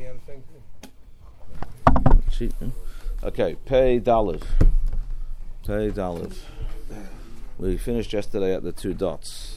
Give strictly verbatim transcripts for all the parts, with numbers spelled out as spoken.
Okay, pay dollars. Pay dollars. We finished yesterday at the two dots.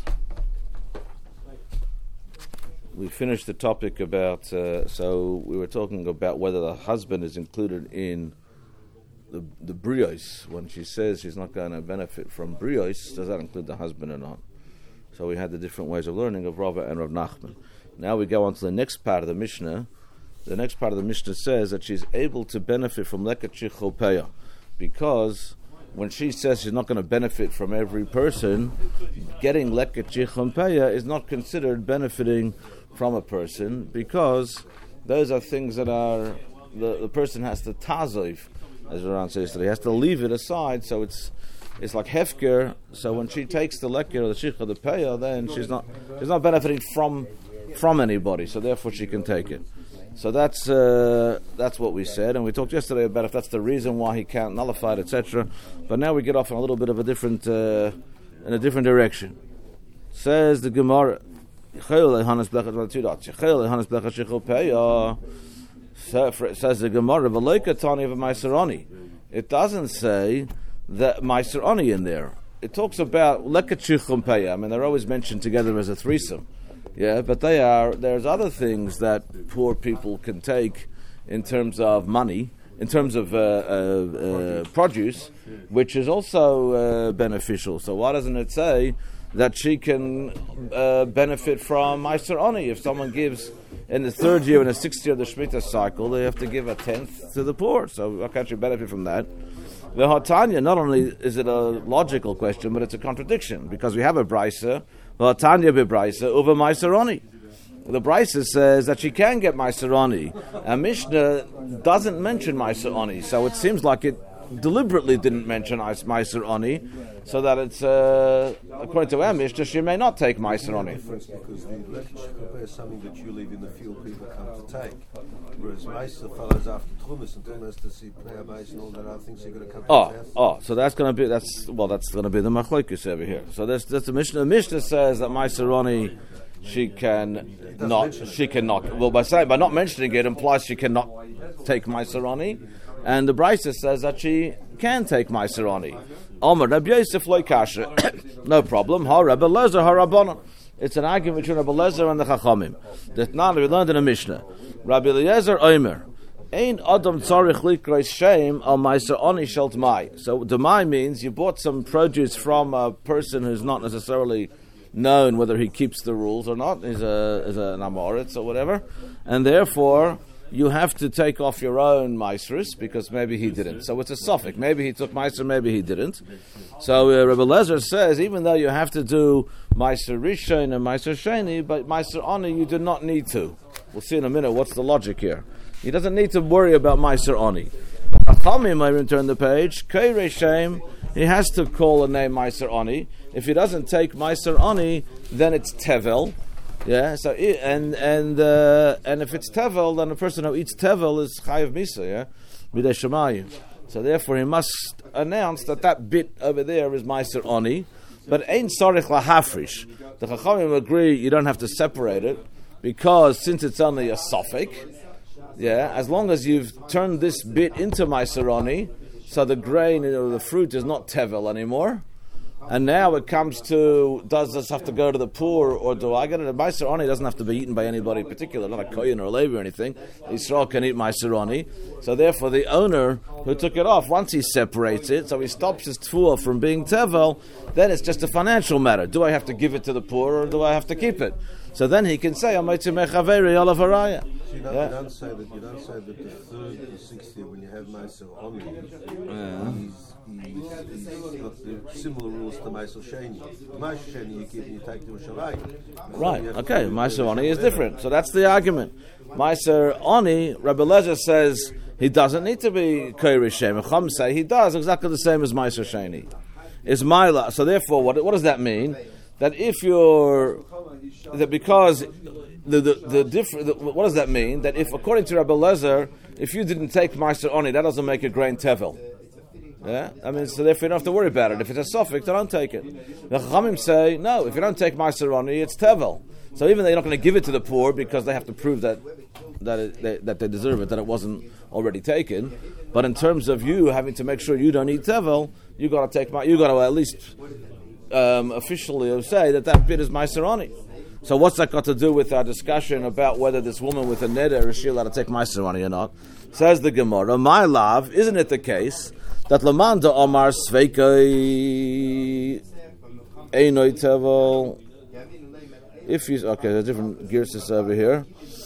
We finished the topic about, uh, so we were talking about whether the husband is included in the the brios. When she says she's not going to benefit from brios, does that include the husband or not? So we had the different ways of learning of Rava and Rav Nachman. Now we go on to the next part of the Mishnah. The next part of the Mishnah says that she's able to benefit from leket shichol peah, because when she says she's not going to benefit from every person, getting leket shichol peah is not considered benefiting from a person, because those are things that are the, the person has to tazoif, as Ran says, that he has to leave it aside. So it's it's like hefker. So when she takes the leket or the shichol the peah, then she's not she's not benefiting from from anybody. So therefore she can take it. So that's uh, that's what we said, and we talked yesterday about if that's the reason why he can't nullify it, et cetera. But now we get off in a little bit of a different uh, in a different direction. Says the Gemara, says the Gemara, it doesn't say that Meiser Oni in there. It talks about leket shichol peah. I mean, they're always mentioned together as a threesome. Yeah, but they are. There's other things that poor people can take in terms of money, in terms of uh, uh, uh, produce, which is also uh, beneficial. So why doesn't it say that she can uh, benefit from Meiser Oni? If someone gives in the third year and the sixth year of the Shemitah cycle, they have to give a tenth to the poor. So how can she benefit from that? The Hatanya, not only is it a logical question, but it's a contradiction, because we have a brisa. Hatanya bebrisa over Meiser Oni. The brisa says that she can get Meiser Oni, and Mishnah doesn't mention Meiser Oni, so it seems like it deliberately didn't mention Meiser Oni, so that it's uh, according to our Mishnah she may not take Meiser Oni. Because the leket is something that you leave in the field, people come to take. Whereas Meiser follows after Trumas, and Trumas to see prayer Meiser and all that other things, you're going to come oh, to oh, so that's going to be that's well, that's going to be the machlokes over here. So that's that's the Mishnah. The Mishnah says that Meiser Oni she can not she cannot. Well, by saying by not mentioning it implies she cannot take Meiser Oni. And the Brisa says that she can take Meiser Oni. Omer Rabbi Yosef loy kasha, no problem. Ha Rabbi Lezer ha Rabbanan. It's an argument between Rabbi Lezer and the Chachamim. That now we learned in a Mishnah. Rabbi Eliezer Omer, Ein Adam tzarich likros shem al Meiser Oni shel T'mai. So T'mai means you bought some produce from a person who's not necessarily known whether he keeps the rules or not. He's a is an amoritz or whatever, and therefore you have to take off your own Meiseris because maybe he didn't. So it's a suffix. Maybe he took Meiser, maybe he didn't. So uh, Rebbe Lezer says, even though you have to do Meiser Rishon and Meiser Sheni, but Meiser Oni you do not need to. We'll see in a minute what's the logic here. He doesn't need to worry about Meiser Oni. Chachamim, I return the page, Keirei Shem, he has to call a name Meiser Oni. If he doesn't take Meiser Oni, then it's Tevel. Yeah, so and and uh, and if it's tevel, then the person who eats tevel is chayav misa. Yeah, b'dei shemayim. So therefore, he must announce that that bit over there is meiser oni, but ain't sarich lahafrish. The chachamim agree you don't have to separate it because since it's only a suffix, yeah, as long as you've turned this bit into meiser oni, so the grain or the fruit is not tevel anymore. And now it comes to, does this have to go to the poor, or do I get it? A Meiser Oni doesn't have to be eaten by anybody in particular, not a Kohen or a Levi or anything. Yisrael can eat Meiser Oni. So therefore the owner who took it off, once he separates it, so he stops his tfuah from being tevel, then it's just a financial matter. Do I have to give it to the poor, or do I have to keep it? So then he can say, "Amaytzi mechaveri olav haraya." You don't, you don't say that. You don't say that the third or sixth year when you have Meiser Oni, yeah. he's, he's, he's got the similar rules to Meiser Sheni. Meiser Sheni you keep and you take to a Sharai. Right. Okay. Meiser Oni is different. So that's the argument. Meiser Oni, Rabbi Lezer says he doesn't need to be Keirei Shem. Chum say he does exactly the same as Meiser Sheni. Is Maila. So therefore, what what does that mean? That if you're that because the the, the different what does that mean? That if according to Rabbi Lezer, if you didn't take Meiser Oni, that doesn't make a grain tevel. Yeah, I mean, so therefore you don't have to worry about it. If it's a suffix, then don't take it. The Chachamim say no. If you don't take Meiser Oni, it's tevel. So even though you're not going to give it to the poor because they have to prove that that it, they, that they deserve it, that it wasn't already taken. But in terms of you having to make sure you don't eat tevel, you got to take my, you got to at least um, officially say that that bit is Meiser Ani. So what's that got to do with our discussion about whether this woman with a neder is she allowed to take Meiser Ani or not? Says the Gemara, my love, isn't it the case that Lamanda Omar Sveikai Einoi Tevel? If you okay, there's different gears over here.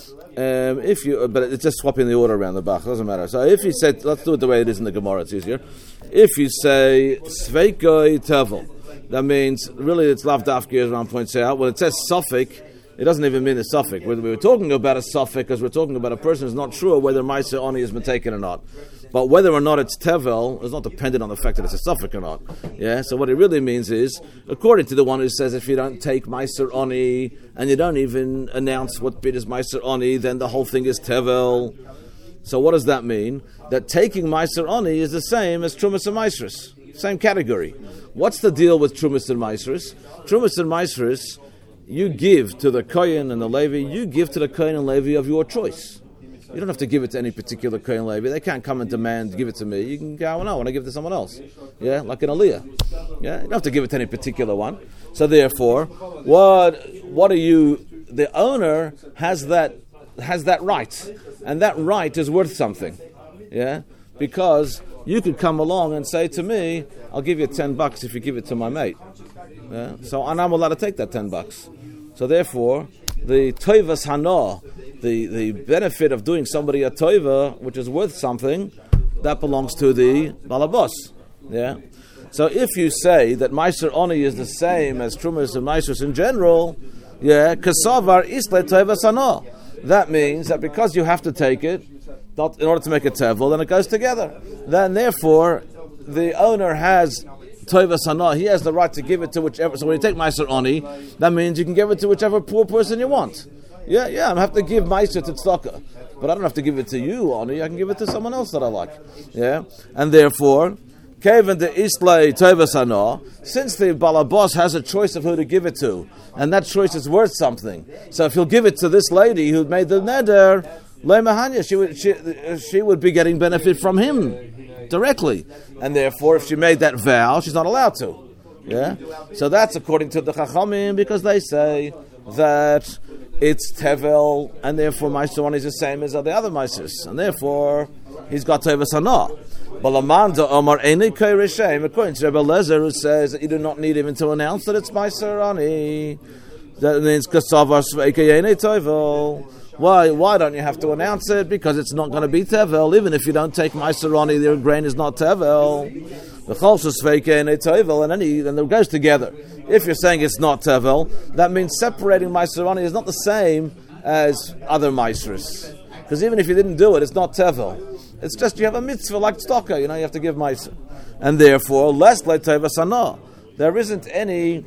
Um, if you, but it's just swapping the order around the back. Doesn't matter. So if you said, let's do it the way it is in the Gemara. It's easier. If you say Sveikai Tevel, that means really it's lav dafki, as Ram points out. When it says suffix, it doesn't even mean a suffix. We were talking about a suffix because we're talking about a person who's not sure whether Meiser Ani has been taken or not. But whether or not it's tevel is not dependent on the fact that it's a suffix or not. Yeah. So what it really means is, according to the one who says if you don't take Meiser Ani and you don't even announce what bit is Meiser Ani, then the whole thing is tevel. So what does that mean? That taking Meiser Ani is the same as Trumas and Meisrus. Same category. What's the deal with Trumas and Meisrus? Trumas and Meisrus, you give to the Kohen and the Levi, you give to the Kohen and Levi of your choice. You don't have to give it to any particular Kohen and Levi. They can't come and demand, give it to me. You can go, oh, no, I want to give it to someone else. Yeah, like an Aliyah. Yeah, you don't have to give it to any particular one. So therefore, what what are you, the owner has that has that right. And that right is worth something. Yeah? Because you could come along and say to me, I'll give you ten bucks if you give it to my mate. Yeah? So and I'm allowed to take that ten bucks. So therefore, the toivas hana, the, the benefit of doing somebody a toiva, which is worth something, that belongs to the balabos. Yeah. So if you say that Meiser Ani is the same as Trumas and Meisrus in general, yeah, kasavar isle toivas hana. That means that because you have to take it, not in order to make a tevel, then it goes together. Then therefore, the owner has Toiva Sana, he has the right to give it to whichever. So when you take Meiser Ani, that means you can give it to whichever poor person you want. Yeah, yeah, I have to give Meiser to Tzedakah, but I don't have to give it to you, Ani. I can give it to someone else that I like. Yeah, and therefore, Kevin the Islay Toiva Sana, since the Balabos has a choice of who to give it to, and that choice is worth something. So if he'll give it to this lady who made the neder, Leimahanya, she would she, she would be getting benefit from him directly, and therefore, if she made that vow, she's not allowed to. Yeah, so that's according to the Chachamim, because they say that it's tevel, and therefore Meiser Ani is the same as the other Meisers, and therefore he's got Toiva Sana. But Lamanda Omar Einei Keireshem, according to Rebbe Lezer, who says that you do not need even to announce that it's Meiser Ani. That means Kasavar Sveikei Einei Toivel. Why? Why don't you have to announce it? Because it's not going to be tevel. Even if you don't take Meiser Ani, the grain is not tevel. The chalshus feike and tevel, and any, then it goes together. If you're saying it's not tevel, that means separating Meiser Ani is not the same as other Meisers. Because even if you didn't do it, it's not tevel. It's just you have a mitzvah like tzedakah. You know, you have to give Meiser, and therefore less like teva sana. There isn't any.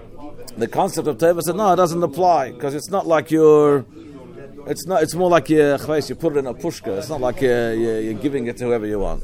The concept of teva sana doesn't apply because it's not like you're. It's not. It's more like you, you put it in a pushka. It's not like you're, you're giving it to whoever you want.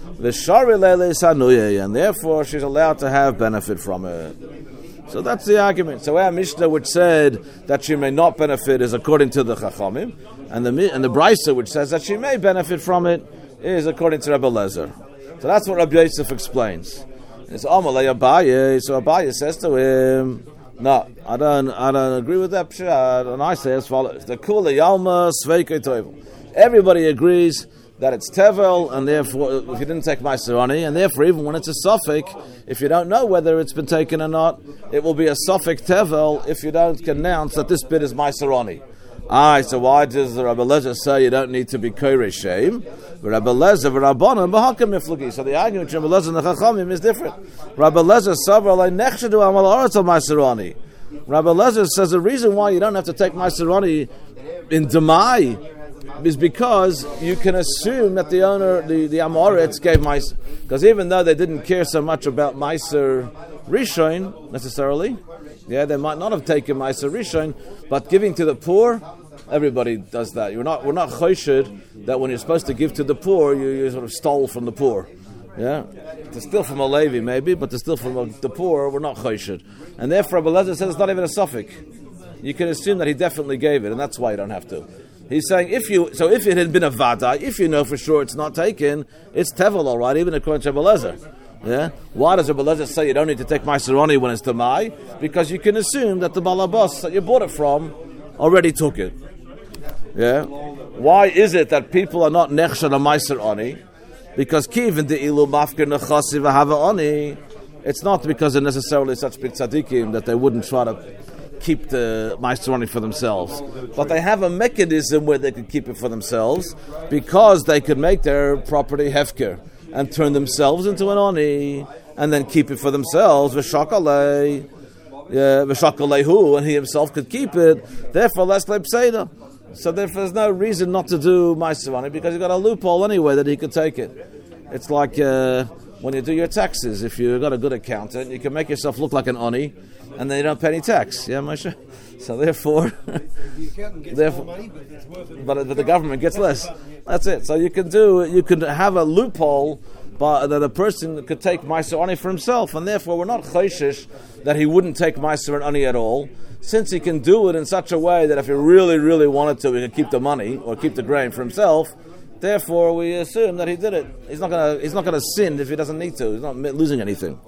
And therefore she's allowed to have benefit from it. So that's the argument. So our Mishnah, which said that she may not benefit, is according to the Chachamim, and the and the Brisa, which says that she may benefit from it, is according to Rebbe Lezer. So that's what Rabbi Yosef explains. It's Amalei Abaye. So Abaye says to him, "No, I don't. I don't agree with that pshat." And I say as follows: the Kula Yalma Sveikei Toivel. Everybody agrees that it's tevel, and therefore, if you didn't take Meiser Ani, and therefore, even when it's a suffix, if you don't know whether it's been taken or not, it will be a suffix tevel if you don't announce that this bit is Meiser Ani. Aye, so why does the Rabbi Lezer say you don't need to be Koirei Shem? Rabbi Lezer, Rabbanan, B'Hakam Miflugi. So the argument between Rabbi Lezer and the Chachamim is different. Rabbi Lezer, Sabra, Lai Nechshedu Amal Aretz Al Meiser Ani. Rabbi Lezer says the reason why you don't have to take Meiser Ani in Demai is because you can assume that the owner, the, the Amoritz, gave Meiser. Because even though they didn't care so much about Meiser Rishon, necessarily, yeah, they might not have taken Meiser Rishon, but giving to the poor, everybody does that. You're not, we're not choshed that when you're supposed to give to the poor, you, you sort of stole from the poor. Yeah, to steal from a Levi maybe, but to steal from a, the poor, we're not choshed. And therefore, Rabbi Lezer says it's not even a suffix. You can assume that he definitely gave it, and that's why you don't have to. He's saying if you, so if it had been a vada, if you know for sure it's not taken, it's tevel, all right, even according to Rebbe Lezer. Yeah. Why does Rebbe Lezer say you don't need to take Meiser Oni when it's Tamai? Because you can assume that the balabas that you bought it from already took it. Yeah. Why is it that people are not nechshan a Meiser Oni? Because kivin de ilu mafker nechasi v'hava oni. It's not because they're necessarily such big tzaddikim that they wouldn't try to keep the Meiser Oni for themselves. But they have a mechanism where they could keep it for themselves because they could make their property hefker and turn themselves into an Oni and then keep it for themselves. V'shakalei, v'shakalehu, and he himself could keep it. Therefore, less leipseda. So therefore, there's no reason not to do Meiser Oni because you've got a loophole anyway that he could take it. It's like uh, when you do your taxes. If you've got a good accountant, you can make yourself look like an Oni, and then you don't pay any tax. Yeah, Moshe? So therefore, therefore but, but the government gets less. That's it. So you can do, you can have a loophole but that a person could take Meiser Oni for himself, and therefore we're not chayshish that he wouldn't take Meiser Oni at all, since he can do it in such a way that if he really, really wanted to, he could keep the money or keep the grain for himself. Therefore, we assume that he did it. He's not going to. He's not going to sin if he doesn't need to. He's not losing anything.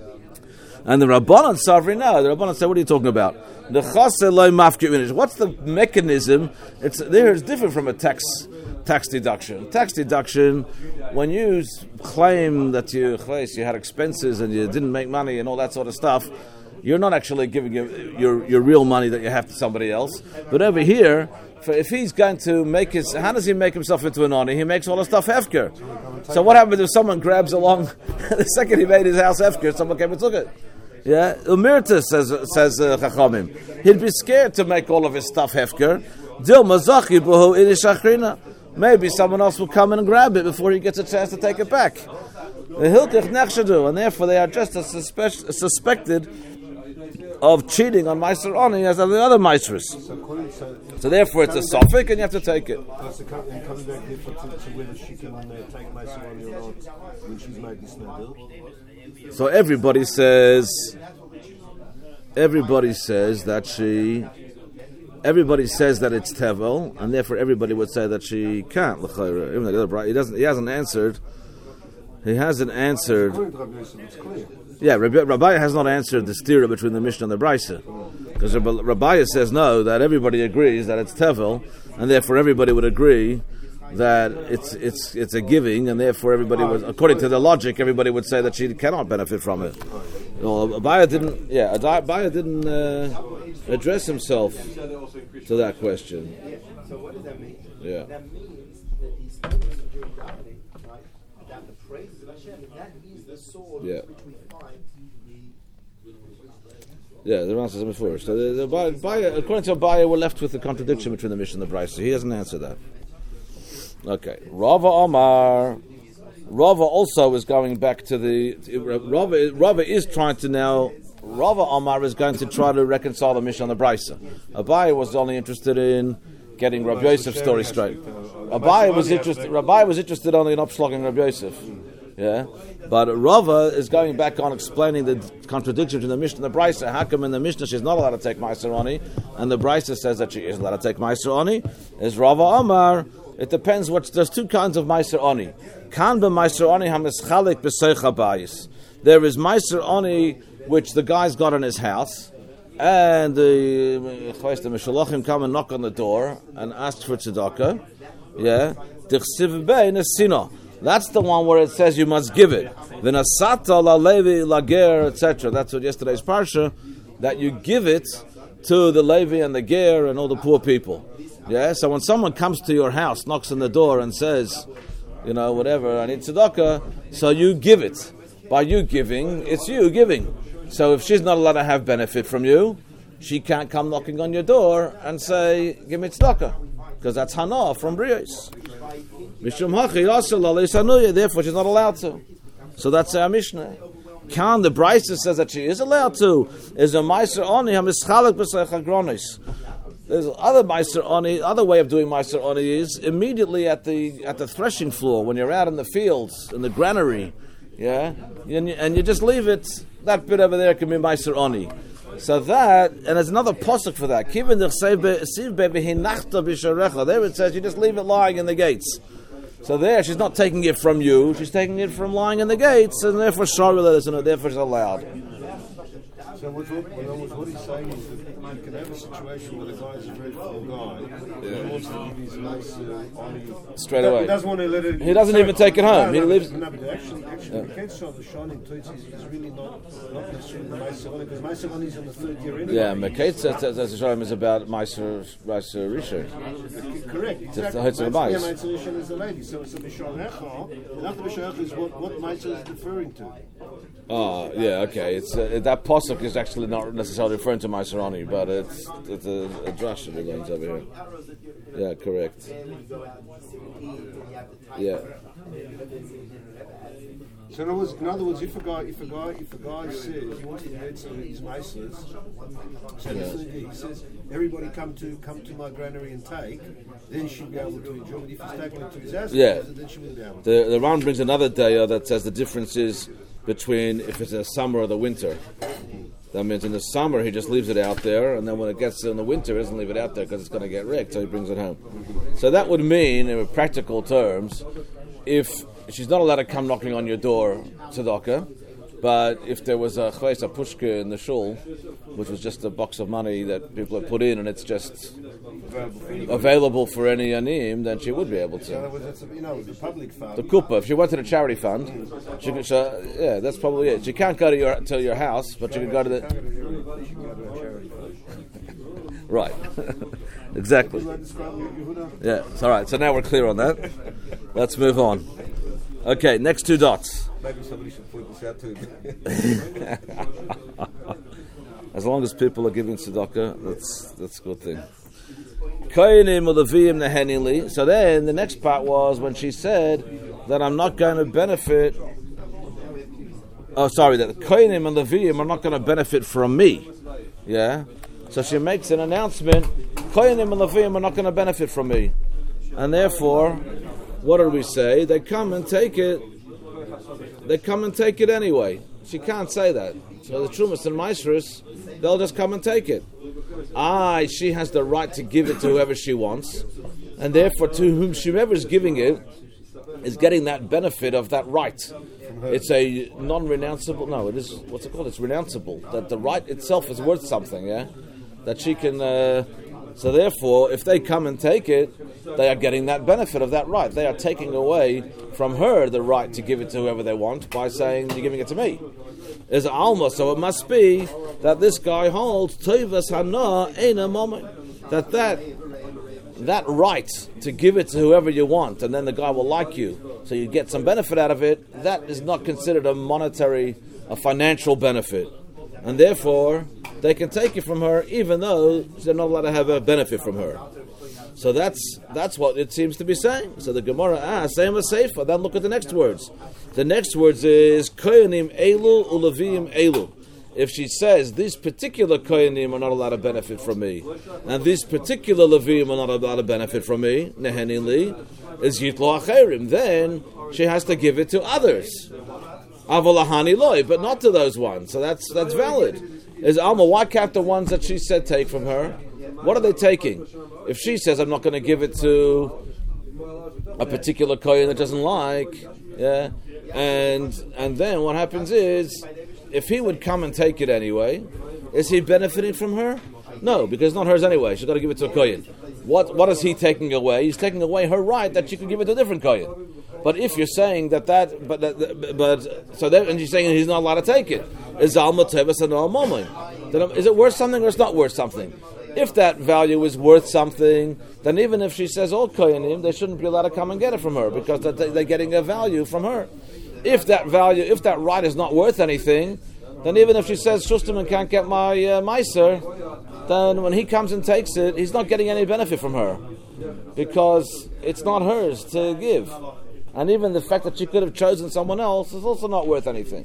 And the Rabbanan Savri, no. The Rabbanan say, "What are you talking about? The chaseh lo mafkir." What's the mechanism? It's there. It's different from a tax tax deduction. Tax deduction, when you claim that you you had expenses and you didn't make money and all that sort of stuff, you're not actually giving your, your your real money that you have to somebody else. But over here, for if he's going to make his, how does he make himself into an Oni? He makes all the stuff hefker. So what happens if someone grabs along the second he made his house hefker, someone came and took it? Yeah, Umirta says says uh, Chachamim. He'd be scared to make all of his stuff hefker. Dil mazachi bohu idishachrina. Maybe someone else will come in and grab it before he gets a chance to take it back. The hilkich nechshadu, and therefore they are just as suspe- suspected of cheating on Meiser Oni as the other Meisers. So therefore it's a suffix and you have to take it. So everybody says, everybody says that she, everybody says that it's tevel, and therefore everybody would say that she can't. Even though he doesn't, he hasn't answered. He hasn't answered. Yeah, Rabbi has not answered the stira between the Mishnah and the Brisa, because Rabbi says no, that everybody agrees that it's tevel, and therefore everybody would agree that it's it's it's a giving, and therefore everybody would, according to the logic, everybody would say that she cannot benefit from it. Well, Abaya didn't. Yeah, Abaya didn't uh, address himself to that question. So what does that mean? Yeah. That means that he's right? That the praises of Hashem, that is the sword Yeah. which we find the. Yeah, the answer is before. So the, the Abaya, according to Abaya, we're left with the contradiction between the Mishnah and the Brisa. He hasn't answered that. Okay, Rava Omar. Rava also is going back to the Rava. Rava is trying to now. Rava Omar is going to try to reconcile the Mishnah and the Brisa. Abaya was only interested in getting Rabbi Yosef's story straight. Abaya was interested. Rabbi was interested only in upslogging Rabbi Yosef. Yeah, but Rava is going back on explaining the contradiction between the Mishnah and the Brisa. How come in the Mishnah she's not allowed to take Meiser Oni, and the Brisa says that she is allowed to take Meiser Oni? Is Rava Omar? It depends. What there's two kinds of Meiser Oni. Kan be Meiser Oni hamischalik b'seicha bayis. There is Meiser Oni which the guy's got in his house, and the the Meshalachim come and knock on the door and ask for tzedakah. Yeah, dichsiv bein esina. That's the one where it says you must give it. V'nasata la levi lager, et cetera. That's what yesterday's parsha, that you give it to the Levi and the ger and all the poor people. Yeah, so when someone comes to your house, knocks on the door and says, you know, whatever, I need tzedakah, so you give it. By you giving, it's you giving. So if she's not allowed to have benefit from you, she can't come knocking on your door and say, give me tzedakah, because that's hana from Brios. Mishum hachi asel aleis, therefore she's not allowed to. So that's our Mishnah. Kan, the Brisa says that she is allowed to. Is a Meiser Oni hamischalek b'seich hagronis. There's other Meiser Oni. Other way of doing Meiser Oni is immediately at the at the threshing floor when you're out in the fields in the granary, yeah, and you, and you just leave it. That bit over there can be Meiser Oni. So that, and there's another pasuk for that. There it says you just leave it lying in the gates. So there, she's not taking it from you; she's taking it from lying in the gates, and therefore shara, and therefore it's allowed. So what, what, what, what he's saying is that you can have a situation where the guy is a very full guy, yeah. He wants to give his nice uh, on straight away. He doesn't want to let it. He doesn't even take it home. No, no, he leaves. No, but actually, actually, yeah. The case of the shining tweets is, is really not, not necessarily the Meiser because Meiser is in the third year anyway. Yeah, Mekayt says that the Shalom is about Meiser Meiser Rishon. Correct. Exactly. Meiser Rishon is the lady. So it's a Bishon Hecha. And after Bishon Hecha is what what Meiser is referring to. Oh, yeah, okay. It's uh, that pasuk is actually not necessarily referring to Meiserani, but it's it's a, a drash that he learns over here. Yeah, correct. Yeah. So in other words, in other words, if a guy, if a guy, if a guy says he wants to get some of his meisers, so yeah. He says everybody come to come to my granary and take, then she'd be able to enjoy it. If he's taking it to his house, yeah. Then she wouldn't be able to. The the Ram brings another daya that says the difference is between if it's in the summer or the winter. That means in the summer he just leaves it out there, and then when it gets in the winter, he doesn't leave it out there because it's going to get wrecked, so he brings it home. So that would mean, in practical terms, if she's not allowed to come knocking on your door, tzedakah, but if there was a chveis, a pushka in the shul, which was just a box of money that people had put in, and it's just available for any anim, then she would be able to. So that was, it's a, you know, the public fund. The kuppah. If she went to the charity fund, she could. She, yeah, that's probably it. She can't go to your to your house, but she can go to the. Right. Exactly. Yeah. It's all right. So now we're clear on that. Let's move on. Okay. Next two dots. Maybe somebody should point this out to him. As long as people are giving tzedakah, that's that's a good thing. So then the next part was when she said that I'm not going to benefit. Oh, sorry, that the kohenim and Leviim are not going to benefit from me. Yeah. So she makes an announcement. Kohenim and Leviim are not going to benefit from me, and therefore, what did we say? They come and take it. They come and take it anyway. She can't say that. So the Trumas and Maestros, they'll just come and take it. Ah, she has the right to give it to whoever she wants, and therefore to whom whoever is giving it is getting that benefit of that right. It's a non-renounceable. No, it is. What's it called? It's renounceable. That the right itself is worth something. Yeah, that she can. Uh, so therefore, if they come and take it, they are getting that benefit of that right. They are taking away from her the right to give it to whoever they want by saying you're giving it to me. Is alma, so it must be that this guy holds tovas hana eina moment, that that that right to give it to whoever you want, and then the guy will like you, so you get some benefit out of it. That is not considered a monetary, a financial benefit, and therefore they can take it from her, even though they're not allowed to have a benefit from her. So that's that's what it seems to be saying. So the Gemara asks, same as Sefer. Then look at the next words. The next words is Kohanim Elu Uleviim Elu. If she says these particular Kohanim are not allowed to benefit from me, and these particular Leviim are not allowed to benefit from me, Nehenin Li, is Yitlo Acherim, then she has to give it to others. Avalahani Loi, but not to those ones. So that's that's valid. Is Alma, why can't the ones that she said take from her? What are they taking? If she says I'm not going to give it to a particular kohen that doesn't like, yeah, and and then what happens is, if he would come and take it anyway, is he benefiting from her? No, because it's not hers anyway. She's got to give it to a kohen. What what is he taking away? He's taking away her right that she can give it to a different kohen. But if you're saying that that, but that, but so that, and you're saying he's not allowed to take it, is alma tevas and al moment? Is it worth something or it's not worth something? If that value is worth something, then even if she says all kohenim, they shouldn't be allowed to come and get it from her because they're getting a value from her. If that value, if that right is not worth anything, then even if she says Shusterman can't get my uh, meiser, then when he comes and takes it, he's not getting any benefit from her because it's not hers to give. And even the fact that she could have chosen someone else is also not worth anything.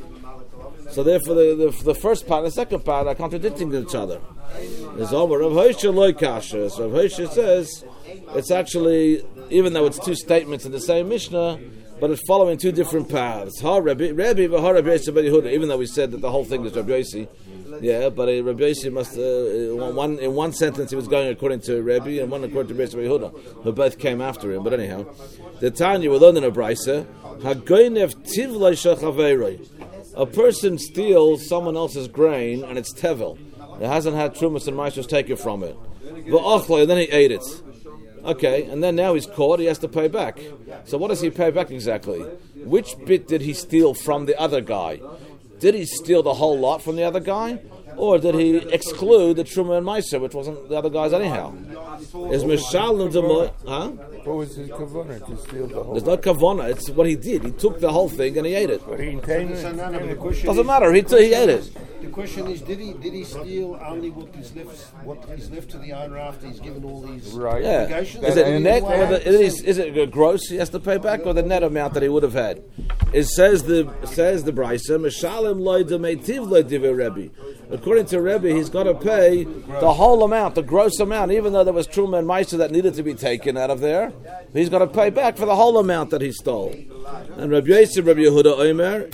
So therefore, the, the, the first part and the second part are contradicting each other. There's over Rav Hoshe loy kasha. So Rav Hoshe says it's actually, even though it's two statements in the same Mishnah, but it's following two different paths. Ha Rabbi, Rabbi, ha Rabbi Yossi ben Yehuda. Even though we said that the whole thing is Rabbi Yossi, Yeah, but uh, Rabbi Yossi must, uh, in, one, in one sentence he was going according to Rabbi, and one according to Rabbi Yehuda, who both came after him. But anyhow, the Tanya, we learned in a Brisa, Hagoynev tivlei shechaveiroi. A person steals someone else's grain, and it's tevel. It hasn't had trumas and ma'asos taken from it. V'achloi, and then he ate it. Okay, and then now he's caught, he has to pay back. So what does he pay back exactly? Which bit did he steal from the other guy? Did he steal the whole lot from the other guy? Or did he exclude the Truma and Meiser, which wasn't the other guy's anyhow? Is Mishalim Demoy, huh? What was his kavanah to steal the whole? There's no kavanah, it's what he did. He took the whole thing and he ate it. But he intended So now the it. question Doesn't is- matter, he, t- he ate it. The question is, did he did he steal only what is left what is left to the owner after he's given all these Right. Yeah. obligations? Is Did it he net, do or one the, hundred percent? is, is it gross he has to pay back, or the net amount that he would have had? It says the says the Brisa, Mishalim loy demeitiv loy divrei Rebbe. According to Rebbe, he's got to pay the whole amount, the gross amount, even though there was Truma and Meiser that needed to be taken out of there. He's got to pay back for the whole amount that he stole. And Rabbi Yosef, Rabbi Yehuda Omer,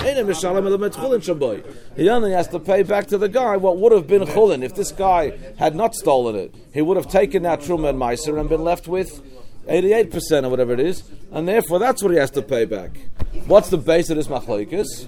he only has to pay back to the guy what would have been chulin. If this guy had not stolen it, he would have taken that Truma and Meiser and been left with eighty-eight percent or whatever it is, and therefore that's what he has to pay back. What's the base of this machlokes?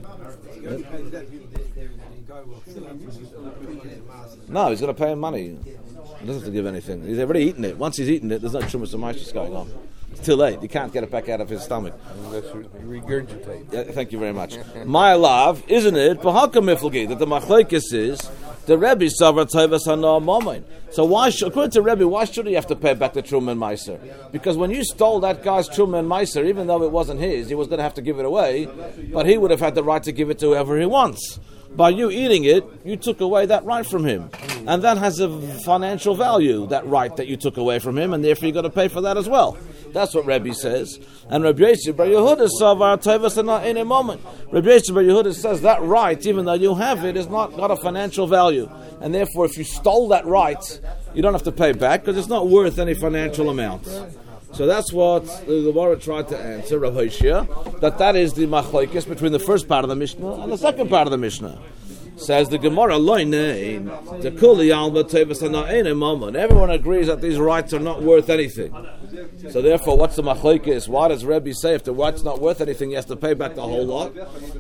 No, he's going to pay him money. He doesn't have to give anything. He's already eaten it. Once he's eaten it, there's no Trumas and Meiser going on. It's too late. You can't get it back out of his stomach. Unless you regurgitate. Yeah, thank you very much. My love, isn't it? B'haka that the machlokes is the Rebbe savar tovas hana momin. So why, should, according to Rebbe, why should he have to pay back the Truma and Meiser? Because when you stole that guy's Truma and Meiser, even though it wasn't his, he was going to have to give it away, but he would have had the right to give it to whoever he wants. By you eating it, you took away that right from him. And that has a financial value, that right that you took away from him, and therefore you've got to pay for that as well. That's what Rebbe says. And Rabbi Yosef Bar Yehuda savar tovas hana in a moment. Rabbi Yosef Bar Yehuda says that right, even though you have it, is not got a financial value. And therefore, if you stole that right, you don't have to pay back, because it's not worth any financial amount. So that's what the Gemara tried to answer, Rav Hoshea, that that is the machlokes between the first part of the Mishnah and the second part of the Mishnah. Says the Gemara, Loi nein, the kuli alma tovas hana ein mamon. Everyone agrees that these rights are not worth anything. So therefore, what's the machlokes? Why does Rebbe say if the right's not worth anything, he has to pay back the whole lot?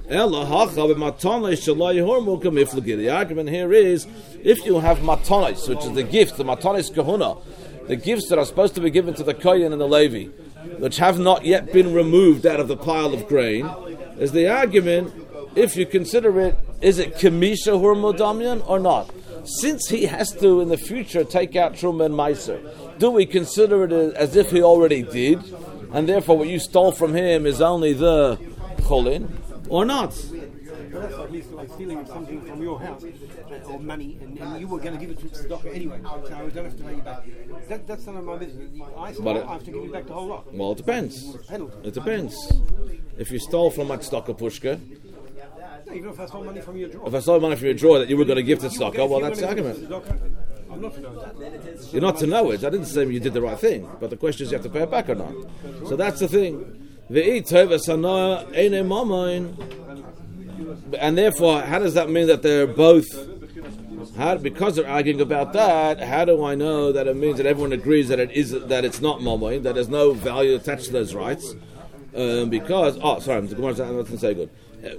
The argument here is, if you have matanis, which is the gift, the matanis kahuna, the gifts that are supposed to be given to the Kohen and the Levi, which have not yet been removed out of the pile of grain, is the argument, if you consider it, is it Kemisha Hurmudamyan or not? Since he has to, in the future, take out Truma and Meiser, do we consider it as if he already did, and therefore what you stole from him is only the Cholin, or not? Well, that's like he's like stealing something from your house uh, or money, and, and you were going to give it to the doctor anyway, so I don't have to pay you back. That, that's none of my business. I thought it- I have to give you back the whole lot. Well, it depends. Penalty. It depends. If you stole from my Tzedakah Pushka, No, even if I stole money from your drawer. if I stole money from your drawer that you were going to give to You were Tzedakah, gonna- well, you were that's the gonna give it argument. to the doctor. I'm not to know that. You're not to know it. I didn't say you did the right thing, but the question is you have to pay it back or not. So that's the thing. Ve'it tovas hana ein mamoin. And therefore, how does that mean that they're both? How, because they're arguing about that, how do I know that it means that everyone agrees that it is that it's not mamoin, that there's no value attached to those rights? Um, because oh, sorry, the Gemara doesn't say good.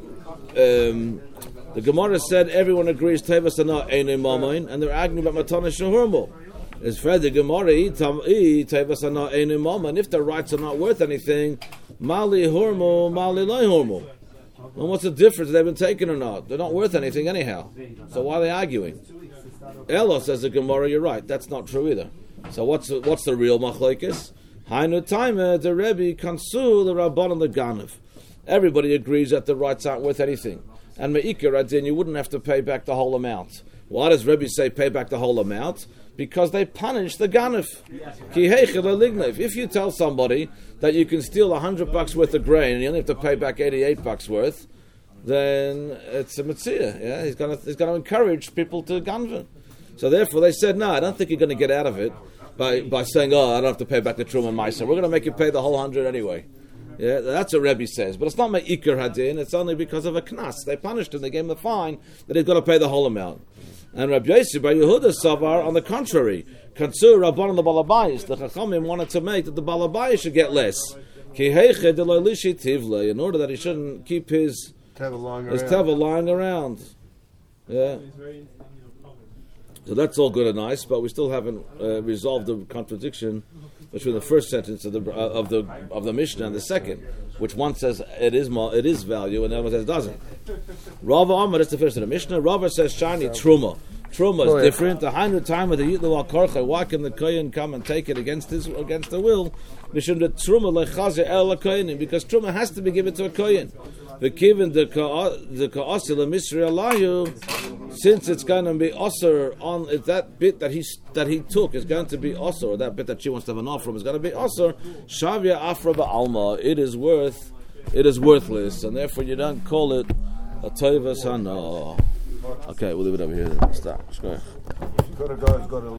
Um, the Gemara said everyone agrees tovas hana ein mamoin, and they're arguing about matana shehurmo. It's fair the Gemara tovas hana ein mamoin, and if the rights are not worth anything, mali hurmo, mali loy hurmo. And what's the difference? They've been taken or not? They're not worth anything anyhow. So why are they arguing? Elo says the Gemara, you're right. That's not true either. So what's the, what's the real machlokes? Hainu taima the Rebbe kansu the Rabbanan the Ganav. Everybody agrees that the rights aren't worth anything. And me'ikar adin, you wouldn't have to pay back the whole amount. Why does Rebbe say pay back the whole amount? Because they punish the Ganav. Ki heichel elignev. If you tell somebody that you can steal a hundred bucks worth of grain and you only have to pay back eighty-eight bucks worth, then it's a mitzvah. Yeah, he's going to he's going to encourage people to ganva. So therefore, they said, no, I don't think you're going to get out of it by by saying, oh, I don't have to pay back the Truma and Meiser. We're going to make you pay the whole hundred anyway. Yeah, that's what Rebbe says. But it's not my Iker Hadin, it's only because of a knas. They punished him, they gave him a fine that he's got to pay the whole amount. And Rabbi Yossi Bar Yehuda Savar, on the contrary, Kansur Rabban and the Balabayis, the Chachamim wanted to make that the Balabayis should get less. In order that he shouldn't keep his Teva lying his around. teva lying around. Yeah. So that's all good and nice, but we still haven't uh, resolved the contradiction between the first sentence of the uh, of the of the Mishnah and the second, which one says it is ma, it is value, and the other one says it doesn't. Rava Amar, that's the first of the Mishnah. Rava says shani truma. Truma is Oh, yeah. different. The hundred time with the yitlu al korcha. Why can the kohen come and take it against his against the will? Mishum the truma lechazer el kohenim, because truma has to be given to a kohen. The given the the ka'asil misri alayu, since it's going to be osir on it, that bit that he that he took is going to be osir, or that bit that she wants to have an offer from is going to be osir. Shavya afra ba'alma. It is worth, it is worthless, and therefore you don't call it a toivas hana. Okay, we'll leave it over here then. Stop. Got a guy's got a